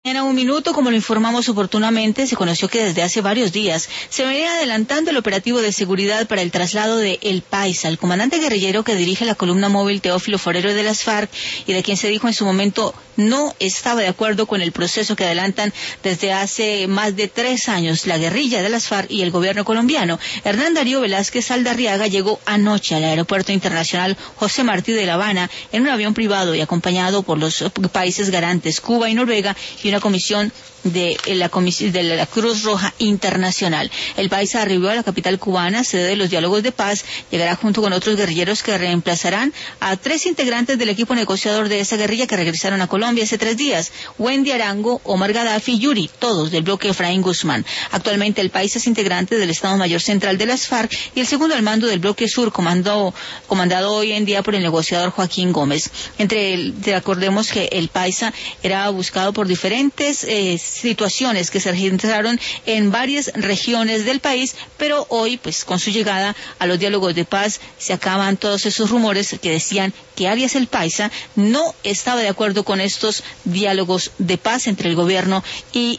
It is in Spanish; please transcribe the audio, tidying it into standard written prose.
En un minuto, como lo informamos oportunamente, se conoció que desde hace varios días se venía adelantando el operativo de seguridad para el traslado de El Paisa, el comandante guerrillero que dirige la columna móvil Teófilo Forero de las FARC y de quien se dijo en su momento no estaba de acuerdo con el proceso que adelantan desde hace más de 3 años la guerrilla de las FARC y el gobierno colombiano. Hernán Darío Velázquez Saldarriaga llegó anoche al Aeropuerto Internacional José Martí de La Habana en un avión privado y acompañado por los países garantes Cuba y Noruega y una comisión de la Cruz Roja Internacional. El Paisa arribó a la capital cubana, sede de los diálogos de paz, llegará junto con otros guerrilleros que reemplazarán a 3 integrantes del equipo negociador de esa guerrilla que regresaron a Colombia hace 3 días, Wendy Arango, Omar Gaddafi y Yuri, todos del bloque Efraín Guzmán. Actualmente el Paisa es integrante del Estado Mayor Central de las FARC y el segundo al mando del bloque Sur, comandado hoy en día por el negociador Joaquín Gómez. Recordemos que el Paisa era buscado por diferentes situaciones que se registraron en varias regiones del país, pero hoy, pues con su llegada a los diálogos de paz, se acaban todos esos rumores que decían que Arias el Paisa no estaba de acuerdo con estos diálogos de paz entre el gobierno y